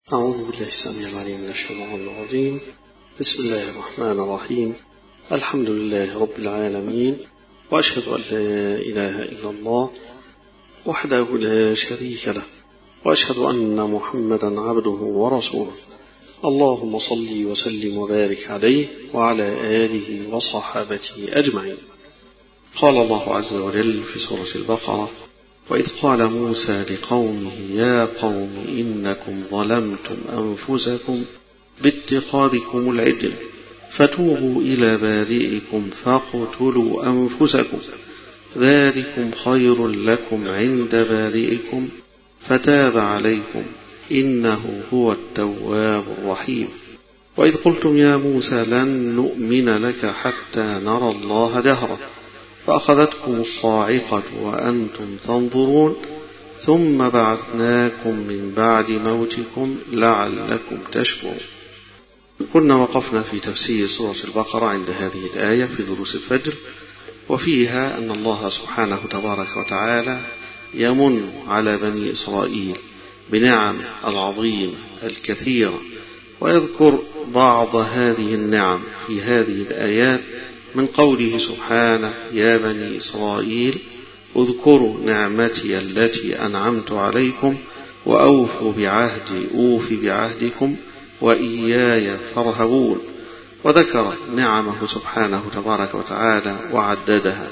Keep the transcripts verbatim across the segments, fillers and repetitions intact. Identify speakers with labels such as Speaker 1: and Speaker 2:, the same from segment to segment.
Speaker 1: أعوذ بالله السميع العليم من الشيطان الرجيم. بسم الله الرحمن الرحيم. الحمد لله رب العالمين، وأشهد أن لا إله إلا الله وحده لا شريك له، وأشهد أن محمدا عبده ورسوله. اللهم صل وسلم وبارك عليه وعلى آله وصحابته أجمعين. قال الله عز وجل في سورة البقرة: وإذ قال موسى لقومه يا قوم إنكم ظلمتم أنفسكم باتخاذكم العجل فتوبوا إلى بارئكم فاقتلوا أنفسكم ذلكم خير لكم عند بارئكم فتاب عليكم إنه هو التواب الرحيم. وإذ قلتم يا موسى لن نؤمن لك حتى نرى الله جهرة فأخذتكم الصاعقة وأنتم تنظرون ثم بعثناكم من بعد موتكم لعلكم تشكرون. كنا وقفنا في تفسير سورة البقرة عند هذه الآية في دروس الفجر، وفيها أن الله سبحانه تبارك وتعالى يمن على بني إسرائيل بنعم العظيم الكثيرة، ويذكر بعض هذه النعم في هذه الآيات من قوله سبحانه: يا بني إسرائيل اذكروا نعمتي التي أنعمت عليكم وأوفوا بعهدي أوف بعهدكم وإياي فارهبون. وذكر نعمه سبحانه تبارك وتعالى وعددها،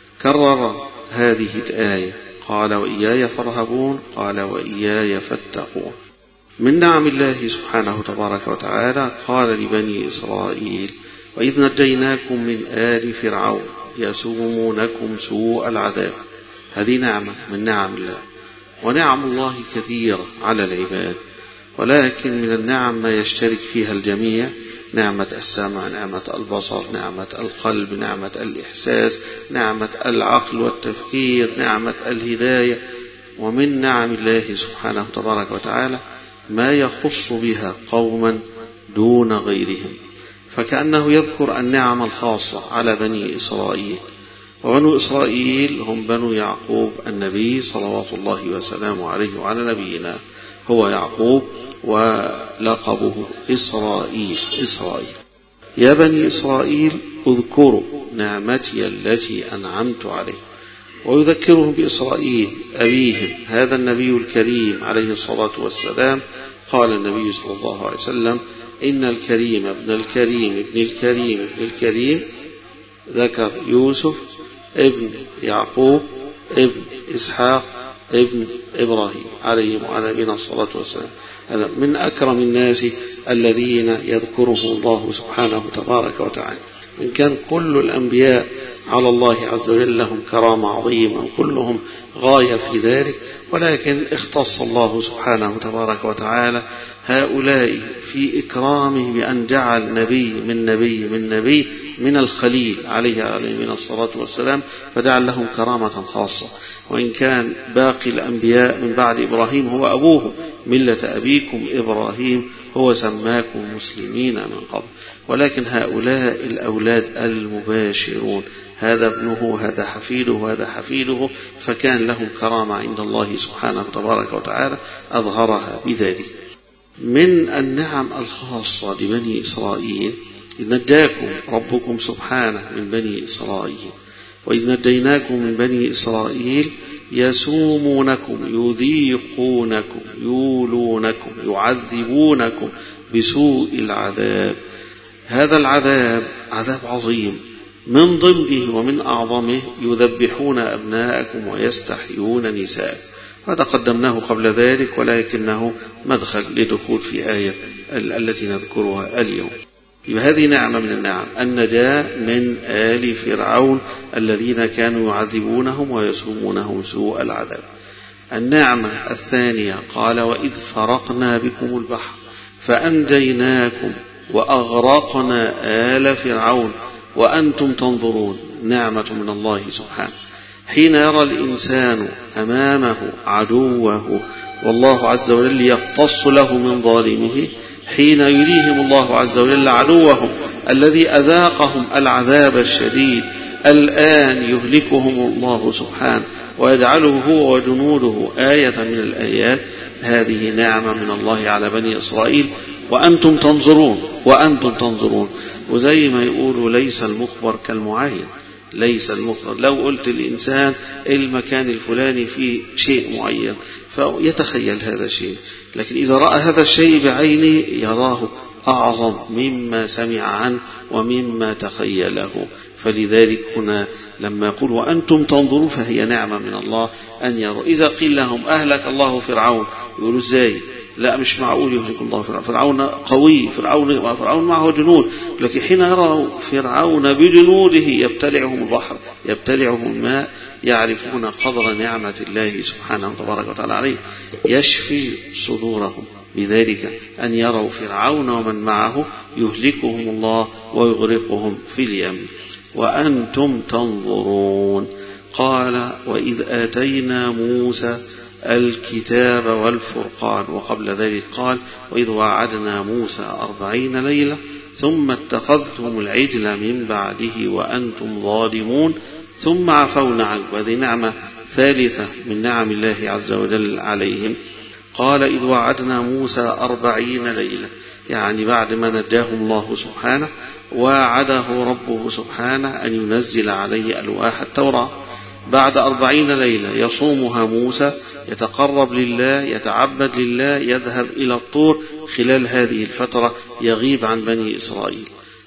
Speaker 1: كرر هذه الآية، قال وإياي فارهبون، قال وإياي فاتقون. من نعم الله سبحانه تبارك وتعالى قال لبني إسرائيل: وإذ نجيناكم من آل فرعون يسومونكم سوء العذاب. هذه نعمة من نعم الله، ونعم الله كثيرة على العباد، ولكن من النعم ما يشترك فيها الجميع: نعمة السمع، نعمة البصر، نعمة القلب، نعمة الإحساس، نعمة العقل والتفكير، نعمة الهداية. ومن نعم الله سبحانه تبارك وتعالى ما يخص بها قوما دون غيرهم، فكأنه يذكر النعم الخاصة على بني إسرائيل. وبنو إسرائيل هم بنو يعقوب النبي صلوات الله وسلامه عليه وعلى نبينا، هو يعقوب ولقبه إسرائيل. إسرائيل يا بني إسرائيل اذكروا نعمتي التي أنعمت عليكم، ويذكرهم بإسرائيل أبيهم هذا النبي الكريم عليه الصلاة والسلام. قال النبي صلى الله عليه وسلم: إن الكريم ابن الكريم ابن الكريم ابن الكريم، ذكر يوسف ابن يعقوب ابن إسحاق ابن إبراهيم عليهم وعلى نبينا الصلاة والسلام. هذا من أكرم الناس الذين يذكره الله سبحانه تبارك وتعالى. إن كان كل الأنبياء على الله عز وجل لهم كرامة عظيمة وكلهم غاية في ذلك، ولكن اختص الله سبحانه تبارك وتعالى هؤلاء في إكرامه بأن جعل نبي من نبي من نبي من الخليل عليه عليه من الصلاة والسلام، فجعل لهم كرامة خاصة. وإن كان باقي الأنبياء من بعد إبراهيم هو أبوه، ملة أبيكم إبراهيم هو سماكم مسلمين من قبل، ولكن هؤلاء الأولاد المباشرون، هذا ابنه هذا حفيده هذا حفيده، فكان لهم كرامة عند الله سبحانه تبارك وتعالى أظهرها بذلك. من النعم الخاصة لبني إسرائيل: إذ نجاكم ربكم سبحانه من بني إسرائيل، وإذ نجيناكم من بني إسرائيل يسومونكم يذيقونكم يولونكم يعذبونكم بسوء العذاب. هذا العذاب عذاب عظيم، من ضمنه ومن أعظمه يذبحون أبناءكم ويستحيون نساءكم. هذا قدمناه قبل ذلك، ولكنه مدخل لدخول في آية التي نذكرها اليوم. هذه نعمة من النعم، النجاة من آل فرعون الذين كانوا يعذبونهم ويسومونهم سوء العذاب. النعمة الثانية قال: وإذ فرقنا بكم البحر فأنجيناكم وأغرقنا آل فرعون وأنتم تنظرون. نعمة من الله سبحانه. حين يرى الإنسان أمامه عدوه والله عز وجل يقتص له من ظالمه، حين يريهم الله عز وجل عدوهم الذي أذاقهم العذاب الشديد، الآن يهلكهم الله سبحانه ويجعله هو وجنوده آية من الآيات، هذه نعمة من الله على بني إسرائيل وأنتم تنظرون وأنتم تنظرون. وزي ما يقولوا ليس المخبر كالمعاين، ليس المخبر. لو قلت الإنسان المكان الفلاني فيه شيء معين فيتخيل هذا الشيء، لكن إذا رأى هذا الشيء بعينه يراه أعظم مما سمع عنه ومما تخيله. فلذلك هنا لما يقول وأنتم تنظرون فهي نعمة من الله أن يروا. إذا قيل لهم أهلك الله فرعون يقولوا إزاي؟ لا مش معقول يهلك الله فرعون، فرعون قوي، فرعون فرعون معه جنود، لكن حين يروا فرعون بجنوده يبتلعهم البحر يبتلعهم الماء يعرفون قدر نعمة الله سبحانه وتبارك وتعالى عليه. يشفي صدورهم بذلك أن يروا فرعون ومن معه يهلكهم الله ويغرقهم في اليم وأنتم تنظرون. قال وإذ آتينا موسى الكتاب والفرقان. وقبل ذلك قال وإذ وعدنا موسى أربعين ليلة ثم اتخذتم العجل من بعده وأنتم ظالمون ثم عفونا عنكم. هذه نعمة ثالثة من نعم الله عز وجل عليهم. قال إذ وعدنا موسى أربعين ليلة، يعني بعد ما نجاهم الله سبحانه وعده ربه سبحانه أن ينزل عليه ألواح التوراة. بعد أربعين ليلة يصومها موسى، يتقرب لله، يتعبد لله، يذهب إلى الطور. خلال هذه الفترة يغيب عن بني إسرائيل،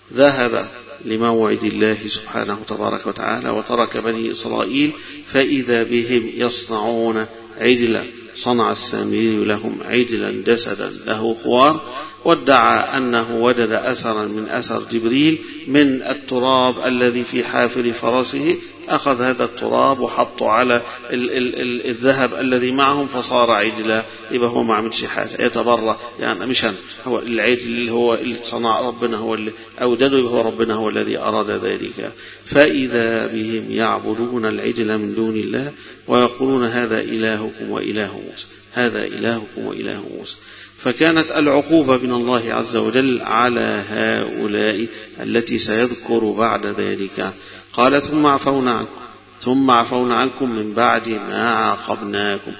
Speaker 1: ذهب لموعد الله سبحانه تبارك وتعالى وترك بني إسرائيل، فإذا بهم يصنعون عجلا. صنع السامري لهم عجلا جسدا له خوار، وادعى أنه وجد أثرا من أثر جبريل من التراب الذي في حافر فرسه، أخذ هذا التراب وحطه على ال ال ال الذهب الذي معهم فصار عجلا. يبقى هو ما عملش حاجة، يتبرأ يعني مش أنا، هو العجل اللي هو اللي صنع ربنا هو اللي أوجده، يبقى هو ربنا هو الذي أراد ذلك. فإذا بهم يعبدون العجل من دون الله ويقولون هذا إلهكم وإله موسى، هذا إلهكم وإله موسى. فكانت العقوبة من الله عز وجل على هؤلاء التي سيذكر بعد ذلك. قال ثم عفونا عنكم ثم عفونا عنكم من بعد ما عاقبناكم.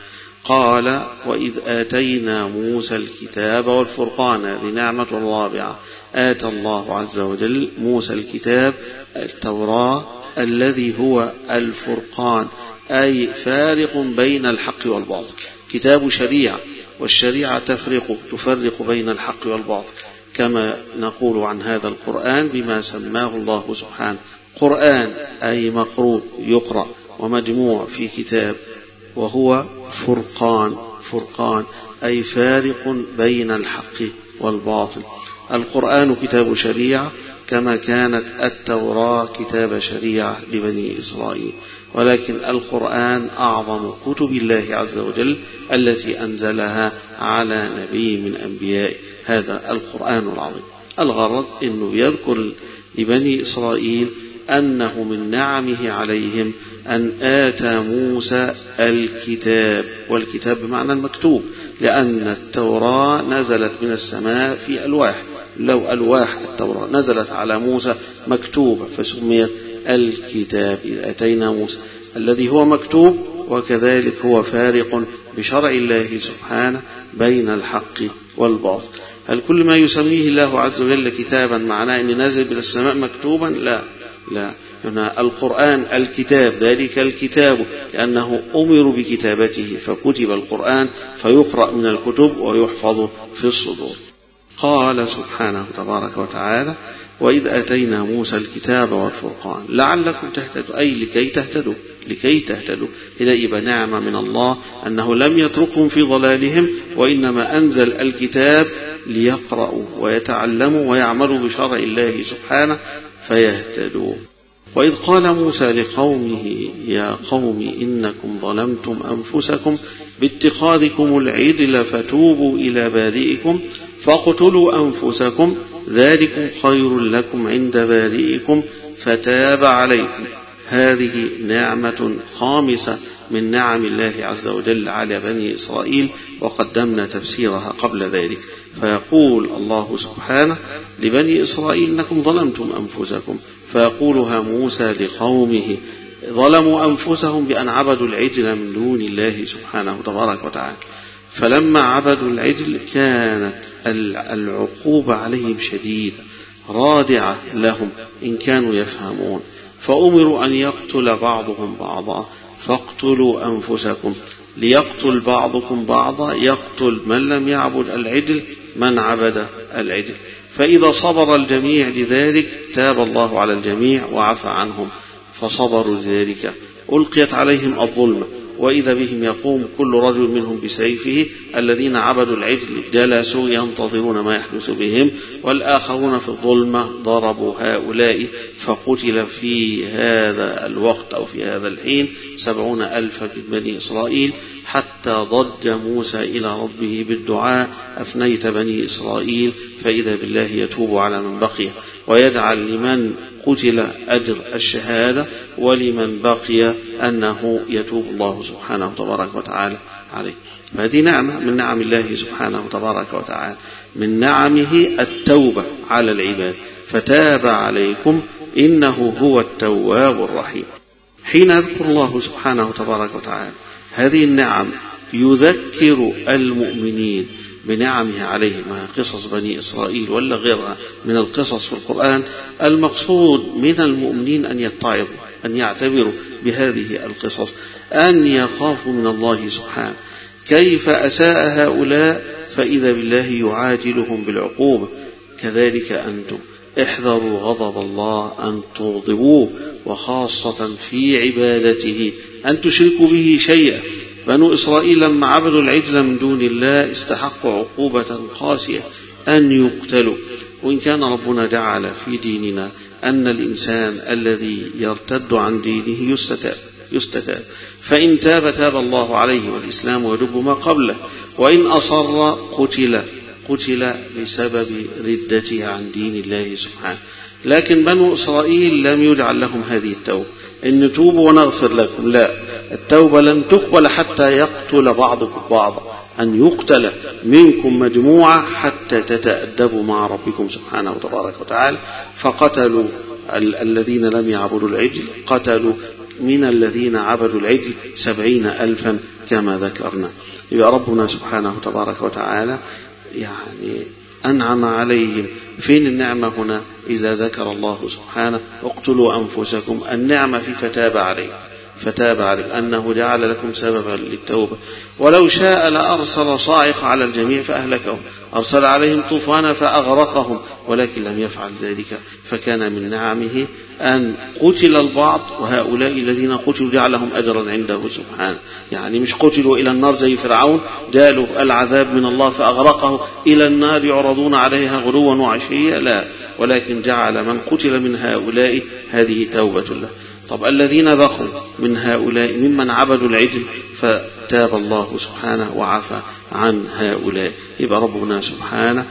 Speaker 1: قال وإذ آتينا موسى الكتاب والفرقان. هذه نعمة الرابعة، آتى الله عز وجل موسى الكتاب التوراة الذي هو الفرقان، أي فارق بين الحق والباطل. كتاب شريعة، والشريعة تفرق تفرق بين الحق والباطل، كما نقول عن هذا القرآن بما سماه الله سبحانه قرآن، أي مقروء يقرأ ومجموع في كتاب، وهو فرقان فرقان أي فارق بين الحق والباطل. القرآن كتاب شريعة كما كانت التوراة كتاب شريعة لبني إسرائيل، ولكن القرآن أعظم كتب الله عز وجل التي أنزلها على نبي من أنبياء هذا القرآن العظيم. الغرض أنه يذكر لبني إسرائيل أنه من نعمه عليهم أن آتى موسى الكتاب، والكتاب بمعنى المكتوب، لأن التوراة نزلت من السماء في ألواح، لو ألواح التوراة نزلت على موسى مكتوبة فسميت الكتاب. إذ أتينا موسى الذي هو مكتوب، وكذلك هو فارق بشرع الله سبحانه بين الحق والباطل. هل كل ما يسميه الله عز وجل كتابا معناه أن نازل إلى السماء مكتوبا؟ لا لا، هنا القرآن الكتاب، ذلك الكتاب لأنه أمر بكتابته فكتب القرآن فيقرأ من الكتب ويحفظ في الصدور. قال سبحانه تبارك وتعالى وإذ أتينا موسى الكتاب والفرقان لعلكم تهتدوا، أي لكي تهتدوا لكي تهتدوا. إذا نعمة من الله أنه لم يتركهم في ضلالهم، وإنما أنزل الكتاب ليقرأوا ويتعلموا ويعملوا بشرع الله سبحانه فيهتدوا. وإذ قال موسى لقومه يا قوم إنكم ظلمتم أنفسكم باتخاذكم العجل فتوبوا إلى بارئكم فاقتلوا أنفسكم ذلكم خير لكم عند بارئكم فتاب عليكم. هذه نعمة خامسة من نعم الله عز وجل على بني إسرائيل، وقدمنا تفسيرها قبل ذلك. فيقول الله سبحانه لبني إسرائيل إنكم ظلمتم أنفسكم، فيقولها موسى لقومه ظلموا أنفسهم بأن عبدوا العجل من دون الله سبحانه تبارك وتعالى. فلما عبدوا العجل كانت العقوبة عليهم شديدة رادعة لهم إن كانوا يفهمون، فأمروا أن يقتل بعضهم بعضا فاقتلوا أنفسكم، ليقتل بعضكم بعضا، يقتل من لم يعبد العجل من عبد العجل. فإذا صبر الجميع لذلك تاب الله على الجميع وعفى عنهم، فصبروا لذلك. ألقيت عليهم الظلمة، وإذا بهم يقوم كل رجل منهم بسيفه، الذين عبدوا العجل جلسوا ينتظرون ما يحدث بهم، والآخرون في الظلمة ضربوا هؤلاء، فقتل في هذا الوقت أو في هذا الحين سبعون ألف من بني إسرائيل، حتى ضج موسى إلى ربه بالدعاء: أفنيت بني إسرائيل، فإذا بالله يتوب على من بقي ويجعل لمن قتل أجر الشهادة، ولمن بقي أنه يتوب الله سبحانه تبارك وتعالى عليه. فهذه نعمة من نعم الله سبحانه تبارك وتعالى، من نعمه التوبة على العباد، فتاب عليكم إنه هو التواب الرحيم. حين يذكر الله سبحانه تبارك وتعالى هذه النعم يذكر المؤمنين بنعمه عليهم، قصص بني إسرائيل ولا غيرها من القصص في القرآن. المقصود من المؤمنين أن يتعظوا، أن يعتبروا بهذه القصص، أن يخافوا من الله سبحانه. كيف أساء هؤلاء فإذا بالله يعاجلهم بالعقوبة. كذلك أنتم احذروا غضب الله أن تغضبوه، وخاصة في عبادته أن تشركوا به شيئا. بنو إسرائيل لما عبدوا العجل من دون الله استحقوا عقوبة قاسية، أن يقتلوا. وإن كان ربنا جعل في ديننا أن الإنسان الذي يرتد عن دينه يستتاب, يستتاب فإن تاب تاب الله عليه، والإسلام يجب ما قبله، وإن أصر قتل قتل بسبب ردته عن دين الله سبحانه. لكن بنو إسرائيل لم يجعل لهم هذه التوبة، إن توبوا ونغفر لكم، لا، التوبة لن تقبل حتى يقتل بعضكم بعضا، أن يقتل منكم مجموعة حتى تتأدبوا مع ربكم سبحانه وتبارك وتعالى. فقتلوا ال- الذين لم يعبدوا العجل، قتلوا من الذين عبدوا العجل سبعين ألفا كما ذكرنا. يبقى ربنا سبحانه وتبارك وتعالى يعني أنعم عليهم. فين النعمة هنا؟ إذا ذكر الله سبحانه اقتلوا أنفسكم، النعمة في فتاب عليه، فتاب عليه أنه جعل لكم سببا للتوبة. ولو شاء لأرسل صاعقة على الجميع فأهلكهم، أرسل عليهم طوفانا فأغرقهم، ولكن لم يفعل ذلك. فكان من نعمه أن قتل البعض، وهؤلاء الذين قتلوا جعلهم أجرا عنده سبحانه. يعني مش قتلوا إلى النار زي فرعون، جالوا العذاب من الله فأغرقه إلى النار يعرضون عليها غدوا وعشيا، لا، ولكن جعل من قتل من هؤلاء هذه توبة له. طب الذين بقوا من هؤلاء ممن عبدوا العجل فتاب الله سبحانه وعفى عن هؤلاء. يبقى ربنا سبحانه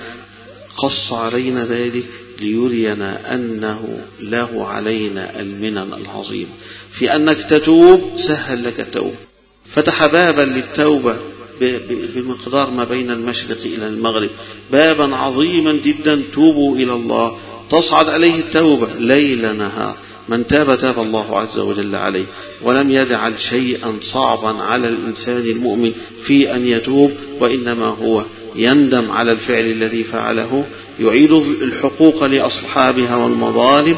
Speaker 1: قص علينا ذلك ليرينا أنه له علينا المنن العظيم في أنك تتوب، سهل لك التوبة، فتح بابا للتوبة بمقدار ما بين المشرق إلى المغرب، بابا عظيما جدا. توبوا إلى الله تصعد عليه التوبة ليل نهار. من تاب تاب الله عز وجل عليه، ولم يجعل شيئا صعبا على الإنسان المؤمن في أن يتوب، وإنما هو يندم على الفعل الذي فعله، يعيد الحقوق لأصحابها والمظالم،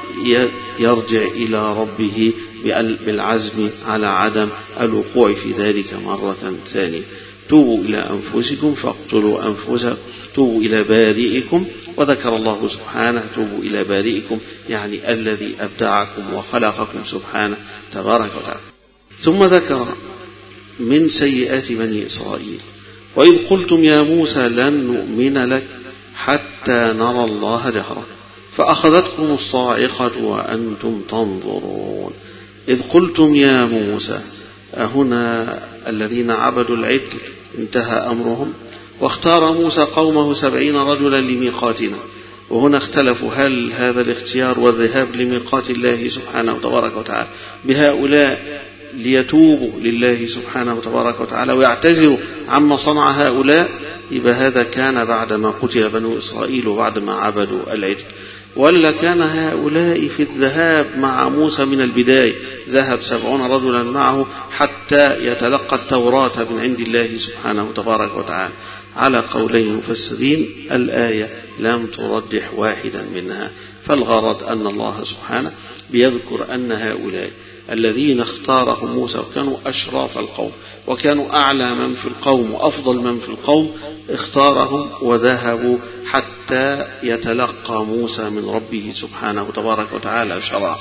Speaker 1: يرجع إلى ربه بالعزم على عدم الوقوع في ذلك مرة ثانية. توبوا إلى أنفسكم فاقتلوا أنفسكم، توبوا إلى بارئكم. وذكر الله سبحانه توبوا إلى بارئكم، يعني الذي أبدعكم وخلقكم سبحانه تبارك وتعالى. ثم ذكر من سيئات بني إسرائيل: وإذ قلتم يا موسى لن نؤمن لك حتى نرى الله جهرا فأخذتكم الصاعقة وأنتم تنظرون. إذ قلتم يا موسى، هنا الذين عبدوا العجل انتهى أمرهم، واختار موسى قومه سبعين رجلا لميقاتنا. وهنا اختلفوا هل هذا الاختيار والذهاب لميقات الله سبحانه وتبارك وتعالى بهؤلاء ليتوبوا لله سبحانه وتبارك وتعالى ويعتذروا عما صنع هؤلاء، يبقى هذا كان بعدما قتل بنو إسرائيل وبعدما عبدوا العجل. ولا كان هؤلاء في الذهاب مع موسى من البداية، ذهب سبعون رجلا معه حتى يتلقى التوراة من عند الله سبحانه تبارك وتعالى. على قولين المفسرين الآية لم ترجح واحدا منها، فالغرض أن الله سبحانه بيذكر أن هؤلاء الذين اختارهم موسى وكانوا أشراف القوم وكانوا أعلى من في القوم وأفضل من في القوم، اختارهم وذهبوا حتى يتلقى موسى من ربه سبحانه تبارك وتعالى شرعا.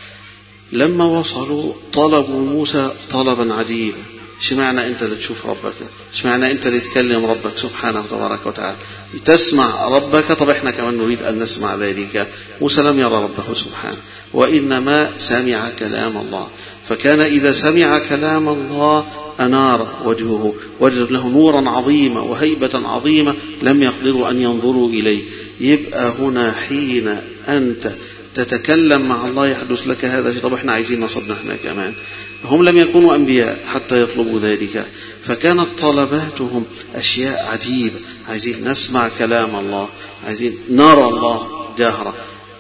Speaker 1: لما وصلوا طلبوا موسى طلبا عجيبا، اشمعنى انت اللي تشوف ربك؟ اشمعنى انت اللي تكلم ربك سبحانه تبارك وتعالى؟ تسمع ربك؟ طب احنا كمان نريد ان نسمع ذلك. موسى لم يرى ربه سبحانه، وانما سمع كلام الله، فكان اذا سمع كلام الله انار وجهه، وجد له نورا عظيما وهيبه عظيمه لم يقدروا ان ينظروا اليه. يبقى هنا حين انت تتكلم مع الله يحدث لك هذا الشيء. طب احنا عايزين نصبنا احنا كمان. هم لم يكونوا أنبياء حتى يطلبوا ذلك، فكانت طلباتهم أشياء عجيبة، عايزين نسمع كلام الله، عايزين نرى الله جهرة.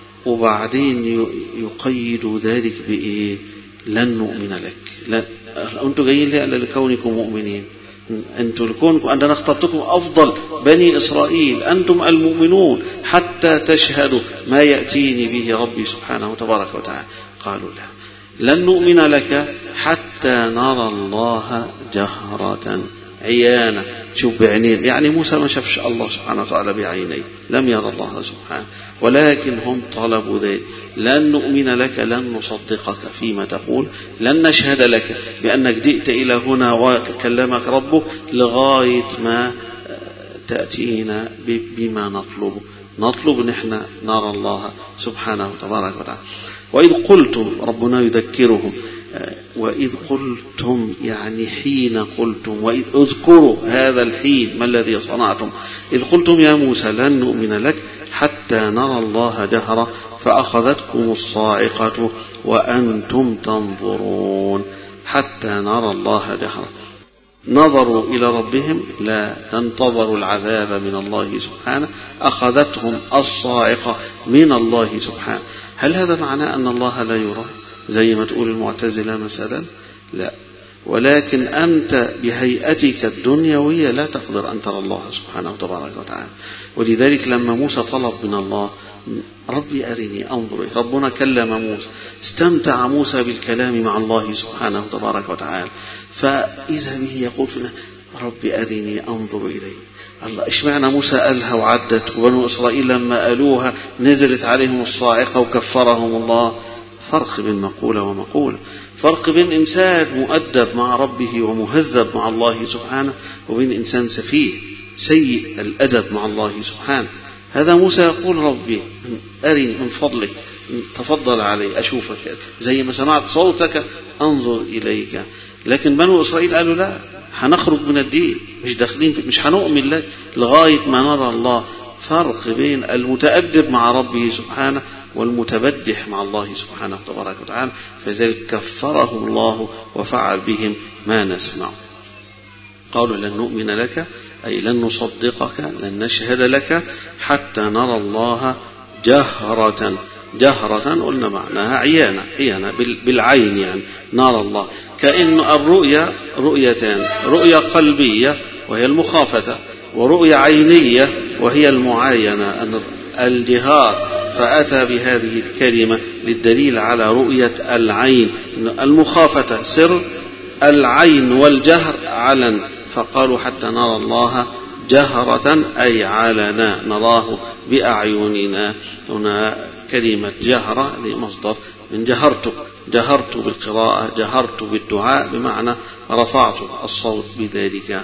Speaker 1: وبعدين يقيدوا ذلك بإيه؟ لن نؤمن لك. لا، أنتم جايين لي لكونكم مؤمنين، أنتم لكونكم أننا اخترتكم أفضل بني إسرائيل، أنتم المؤمنون حتى تشهدوا ما يأتيني به ربي سبحانه تبارك وتعالى. قالوا لا، لن نؤمن لك حتى نرى الله جهرة عيانا. شوف بعينين، يعني موسى ما شافش الله سبحانه وتعالى بعينيه، لم يرى الله سبحانه، ولكن هم طلبوا ذلك. لن نؤمن لك، لن نصدقك فيما تقول، لن نشهد لك بأنك جئت إلى هنا وكلمك ربك لغاية ما تأتينا بما نطلبه. نطلب نحن نرى الله سبحانه تبارك وتعالى. وإذ قلتم، ربنا يذكرهم، وإذ قلتم يعني حين قلتم، وإذ اذكروا هذا الحين ما الذي صنعتم. إذ قلتم يا موسى لن نؤمن لك حتى نرى الله جهرة فأخذتكم الصاعقة وأنتم تنظرون. حتى نرى الله جهرة، نظروا إلى ربهم، لا انتظروا العذاب من الله سبحانه، أخذتهم الصاعقة من الله سبحانه. هل هذا معناه أن الله لا يرى زي ما تقول المعتزلة مثلا؟ لا، ولكن أنت بهيئتك الدنيوية لا تقدر أن ترى الله سبحانه تبارك وتعالى. ولذلك لما موسى طلب من الله ربي أرني أنظر، ربنا كلم موسى، استمتع موسى بالكلام مع الله سبحانه تبارك وتعالى، فإذا به يقول فينا ربي أرني أنظر إليه. الله، إيش معنى موسى قالها وعدت، وبنو إسرائيل لما قالوها نزلت عليهم الصاعقة وكفرهم الله؟ فرق بين مقولة ومقولة، فرق بين إنسان مؤدب مع ربه ومهذب مع الله سبحانه، وبين إنسان سفيه سيء الأدب مع الله سبحانه. هذا موسى يقول ربي أرني من فضلك، تفضل علي أشوفك، زي ما سمعت صوتك أنظر إليك. لكن بنو إسرائيل قالوا لا، هنخرج من الدين، مش داخلين في، مش هنؤمن لك لغاية ما نرى الله. فرق بين المتأدب مع ربه سبحانه والمتبدح مع الله سبحانه تبارك وتعالى، فذلك كفرهم الله وفعل بهم ما نسمع. قالوا لن نؤمن لك أي لن نصدقك، لن نشهد لك حتى نرى الله جهرة. جهرة قلنا معناها عيانة، عيانة بالعين، يعني نرى الله. كأن الرؤية رؤيتان، رؤية قلبية وهي المخافة، ورؤية عينية وهي المعاينة الجهار. فأتى بهذه الكلمة للدليل على رؤية العين، المخافة سر، العين والجهر علن. فقالوا حتى نرى الله جهرة أي علنا، نراه بأعيننا. هنا كلمة جهرة لمصدر من جهرت، جهرت بالقراءة، جهرت بالدعاء، بمعنى رفعت الصوت بذلك.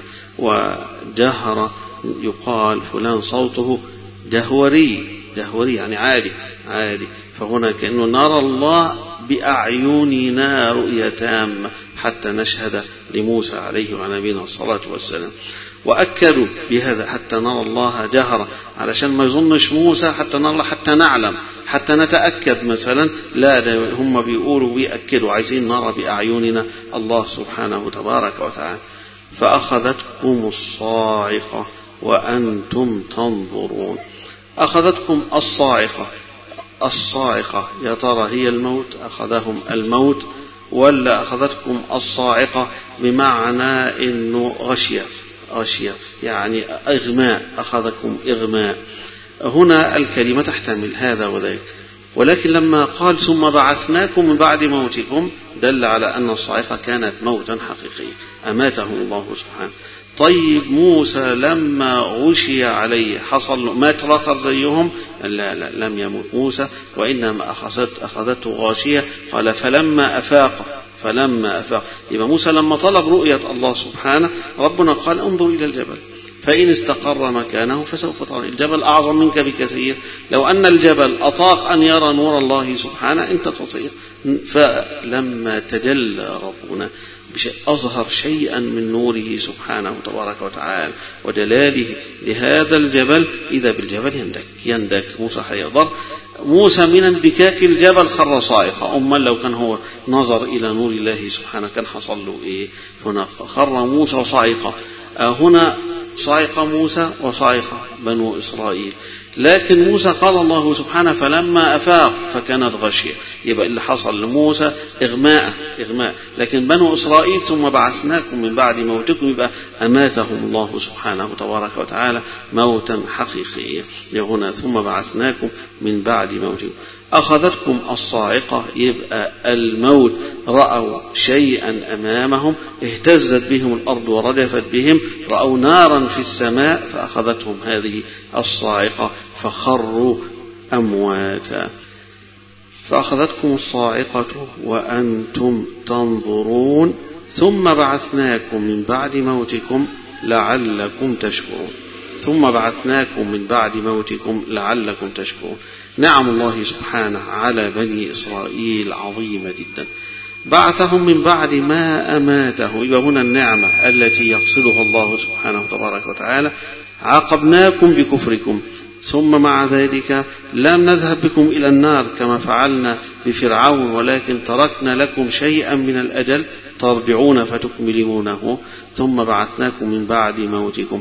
Speaker 1: وجهر يقال فلان صوته جهوري، جهوري يعني عالي عالي. فهنا كأنه نرى الله بأعيننا رؤية تامة حتى نشهد لموسى عليه وعلى نبينا الصلاة والسلام. وأكدوا بهذا حتى نرى الله جهرة، علشان ما يظنش موسى حتى نرى، حتى نعلم، حتى نتأكد مثلا. لا، هم بيقولوا بيأكدوا عايزين نرى بأعيننا الله سبحانه تبارك وتعالى. فأخذتكم الصاعقة وأنتم تنظرون. أخذتكم الصاعقة، الصاعقة يا ترى هي الموت، أخذهم الموت، ولا أخذتكم الصاعقة بمعنى إنه غشية غشية يعني إغماء، أخذكم إغماء. هنا الكلمة تحتمل هذا وذاك، ولكن لما قال ثم بعثناكم من بعد موتكم دل على أن الصاعقة كانت موتا حقيقيا أماته الله سبحانه. طيب موسى لما غشي عليه حصل مات رخر زيهم؟ لا لا، لم يموت موسى، وإنما أخذت أخذته غاشية. قال فلما أفاق فلما أفاق يبقى موسى لما طلب رؤية الله سبحانه ربنا قال انظر إلى الجبل فإن استقر مكانه فسوف ترى. الجبل أعظم منك بكثير، لو أن الجبل أطاق أن يرى نور الله سبحانه أنت تطيق. فلما تجلى ربنا أظهر شيئا من نوره سبحانه تبارك وتعالى ودلاله لهذا الجبل، إذا بالجبل يندك يندك موسى حيضر. موسى من اندكاك الجبل خر صاعقة. أما لو كان هو نظر إلى نور الله سبحانه كان حصل له إيه؟ هنا خر موسى صاعقة. هنا صاعقة موسى وصاعقة بنو إسرائيل، لكن موسى قال الله سبحانه فلما أفاق فكانت غشية. يبقى اللي حصل لموسى إغماء إغماء لكن بنو إسرائيل ثم بعثناكم من بعد موتكم يبقى أماتهم الله سبحانه تبارك وتعالى موتا حقيقيا. هنا ثم بعثناكم من بعد موتكم أخذتكم الصاعقة، يبقى الموت رأوا شيئا أمامهم اهتزت بهم الأرض ورجفت بهم، رأوا نارا في السماء فأخذتهم هذه الصاعقة فخروا أمواتا. فأخذتكم الصاعقة وأنتم تنظرون ثم بعثناكم من بعد موتكم لعلكم تشكرون. ثم بعثناكم من بعد موتكم لعلكم تشكرون. نعم الله سبحانه على بني إسرائيل عظيمة جدا، بعثهم من بعد ما أماته. يبقى هنا النعمة التي يقصدها الله سبحانه تبارك وتعالى عاقبناكم بكفركم، ثم مع ذلك لم نذهب بكم إلى النار كما فعلنا بفرعون، ولكن تركنا لكم شيئا من الأجل ترجعون فتكملونه. ثم بعثناكم من بعد موتكم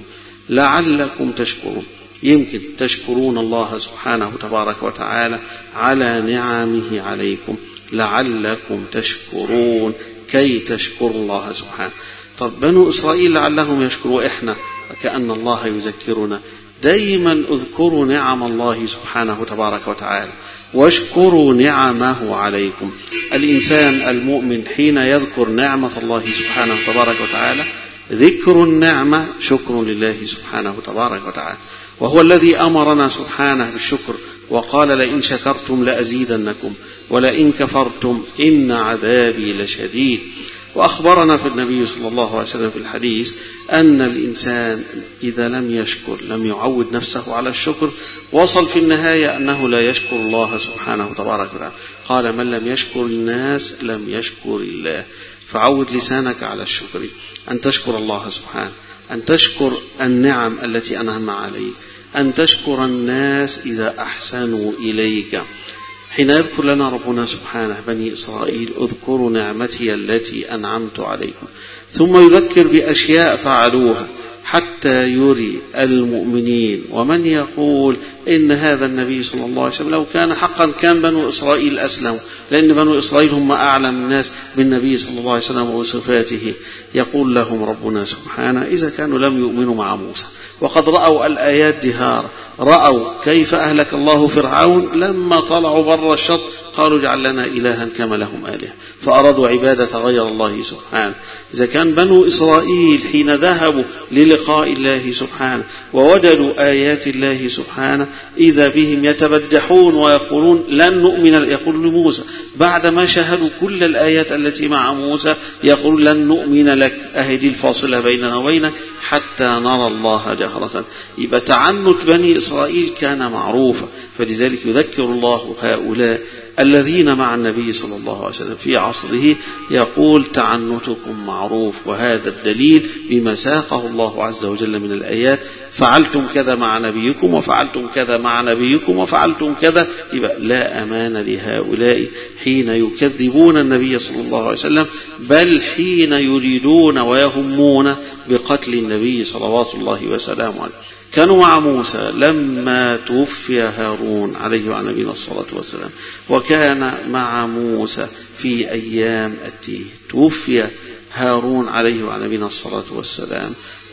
Speaker 1: لعلكم تشكرون. يمكن تشكرون الله سبحانه تبارك وتعالى على نعمه عليكم، لعلكم تشكرون كي تشكروا الله سبحانه. طب بنو إسرائيل لعلهم يشكروا، إحنا كأن الله يذكرنا دايما اذكروا نعم الله سبحانه تبارك وتعالى واشكروا نعمه عليكم. الإنسان المؤمن حين يذكر نعمة الله سبحانه تبارك وتعالى ذكر النعمة شكر لله سبحانه تبارك وتعالى، وهو الذي أمرنا سبحانه بالشكر وقال لئن شكرتم لأزيدنكم ولئن كفرتم إن عذابي لشديد. وأخبرنا في النبي صلى الله عليه وسلم في الحديث أن الإنسان إذا لم يشكر لم يعود نفسه على الشكر وصل في النهاية أنه لا يشكر الله سبحانه تبارك وتعالى. قال من لم يشكر الناس لم يشكر الله. فعود لسانك على الشكر، أن تشكر الله سبحانه، أن تشكر النعم التي أنعم عليك، أن تشكر الناس إذا أحسنوا إليك. حين يذكر لنا ربنا سبحانه بني إسرائيل اذكروا نعمتي التي أنعمت عليكم، ثم يذكر بأشياء فعلوها حتى يري المؤمنين. ومن يقول إن هذا النبي صلى الله عليه وسلم لو كان حقا كان بنو إسرائيل أسلموا، لأن بنو إسرائيل هم أعلم الناس بالنبي صلى الله عليه وسلم وصفاته. يقول لهم ربنا سبحانه إذا كانوا لم يؤمنوا مع موسى وقد رأوا الآيات دهارة، رأوا كيف أهلك الله فرعون لما طلعوا بر الشط قالوا اجعل لنا إلها كما لهم آلهة، فأرادوا عبادة غير الله سبحانه. إذا كان بنو إسرائيل حين ذهبوا للقاء الله سبحانه ووجدوا آيات الله سبحانه إذا بهم يتبدحون ويقولون لن نؤمن، يقول لموسى بعدما شاهدوا كل الآيات التي مع موسى يقول لن نؤمن لك، أهدي الفاصلة بيننا وبينك حتى نرى الله جهرة. يبقى تعنت بني إسرائيل كان معروفا، فلذلك يذكر الله هؤلاء الذين مع النبي صلى الله عليه وسلم في عصره يقول تعنتكم معروف، وهذا الدليل بما ساقه الله عز وجل من الآيات فعلتم كذا مع نبيكم وفعلتم كذا مع نبيكم وفعلتم كذا. يبقى لا أمان لهؤلاء حين يكذبون النبي صلى الله عليه وسلم، بل حين يريدون ويهمون بقتل النبي صلوات الله وسلامه عليه. كانوا مع موسى لما توفي هارون عليه وعلى نبينا الصلاة والسلام، وكان مع موسى في أيام التيه. توفي هارون عليه وعلى نبينا الصلاة والسلام،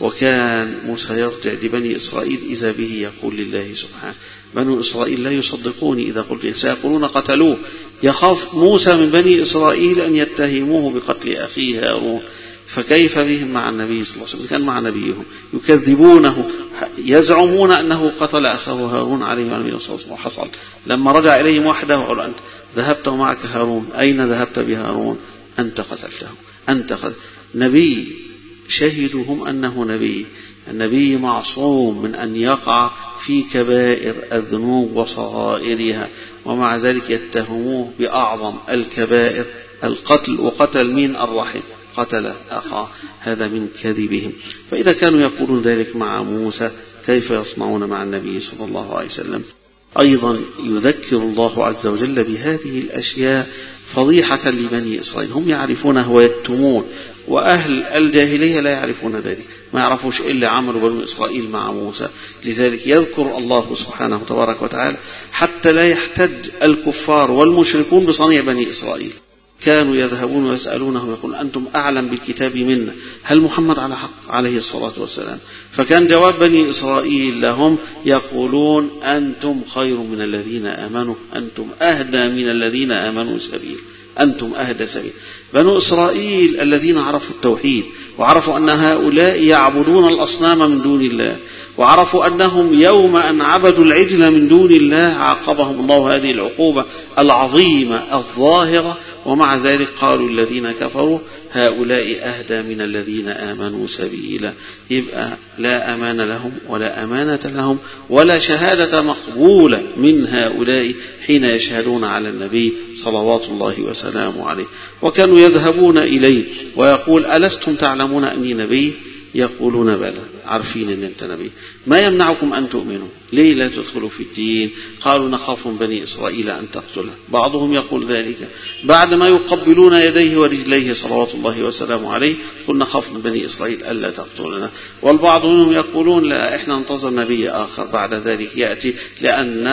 Speaker 1: وكان موسى يرجع لبني إسرائيل إذا به يقول لله سبحانه: بنو إسرائيل لا يصدقوني إذا قلت سيقولون قتلوه. يخاف موسى من بني إسرائيل أن يتهموه بقتل أخيه هارون، فكيف بهم مع النبي صلى الله عليه وسلم؟ كان مع نبيهم يكذبونه، يزعمون أنه قتل أخاه هارون عليه وعلى نبينا الصلاة والسلام. وحصل لما رجع إليهم وحده وقال: أنت ذهبت ومعك هارون، أين ذهبت بهارون؟ أنت قتلته، أنت قتل. نبي شهدوا هم أنه نبي، النبي معصوم من أن يقع في كبائر الذنوب وصغائرها، ومع ذلك يتهموه بأعظم الكبائر القتل. وقتل من الرحم، قتل أخاه، هذا من كذبهم. فإذا كانوا يقولون ذلك مع موسى، كيف يصنعون مع النبي صلى الله عليه وسلم؟ أيضا يذكر الله عز وجل بهذه الأشياء فضيحة لبني إسرائيل. هم يعرفونه ويكتمون، وأهل الجاهلية لا يعرفون ذلك، ما يعرفوش إلا عمل بني إسرائيل مع موسى. لذلك يذكر الله سبحانه وتبارك وتعالى حتى لا يحتج الكفار والمشركون بصنيع بني إسرائيل. كانوا يذهبون ويسألونه ويقولون: أنتم أعلم بالكتاب منا، هل محمد على حق عليه الصلاة والسلام؟ فكان جواب بني إسرائيل لهم يقولون: أنتم خير من الذين آمنوا، أنتم أهدى من الذين آمنوا سبيل، أنتم أهدى سبيل. بنو إسرائيل الذين عرفوا التوحيد، وعرفوا أن هؤلاء يعبدون الأصنام من دون الله، وعرفوا أنهم يوم أن عبدوا العجل من دون الله عاقبهم الله هذه العقوبة العظيمة الظاهرة، ومع ذلك قالوا الذين كفروا: هؤلاء أهدى من الذين آمنوا سبيلا. يبقى لا أمان لهم ولا أمانة لهم ولا شهادة مقبولة من هؤلاء حين يشهدون على النبي صلوات الله وسلامه عليه. وكانوا يذهبون إليه ويقول: ألستم تعلمون أني نبي؟ يقولون: بلى، عارفين أن أنت نبي. ما يمنعكم أن تؤمنوا؟ ليه لا تدخلوا في الدين؟ قالوا: نخاف من بني إسرائيل أن تقتله. بعضهم يقول ذلك بعد ما يقبلون يديه ورجليه صلوات الله وسلامه عليه، قل: نخاف من بني إسرائيل ألا تقتلنا. والبعض منهم يقولون: لا، إحنا ننتظر نبي آخر بعد ذلك يأتي، لأن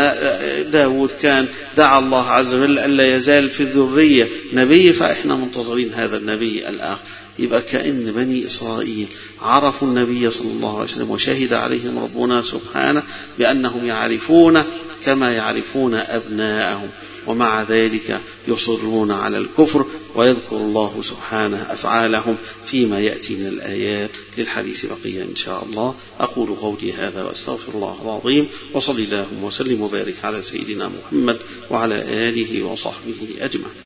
Speaker 1: داود كان دعا الله عز وجل ألا يزال في الذرية نبي، فإحنا منتظرين هذا النبي الآخر. يبقى كأن بني إسرائيل عرفوا النبي صلى الله عليه وسلم، وشهد عليهم ربنا سبحانه بأنهم يعرفون كما يعرفون أبناءهم، ومع ذلك يصرون على الكفر. ويذكر الله سبحانه أفعالهم فيما يأتي من الآيات. للحديث بقية إن شاء الله. أقول قولي هذا وأستغفر الله العظيم، وصلي اللهم وسلم وبارك على سيدنا محمد وعلى آله وصحبه أجمعين.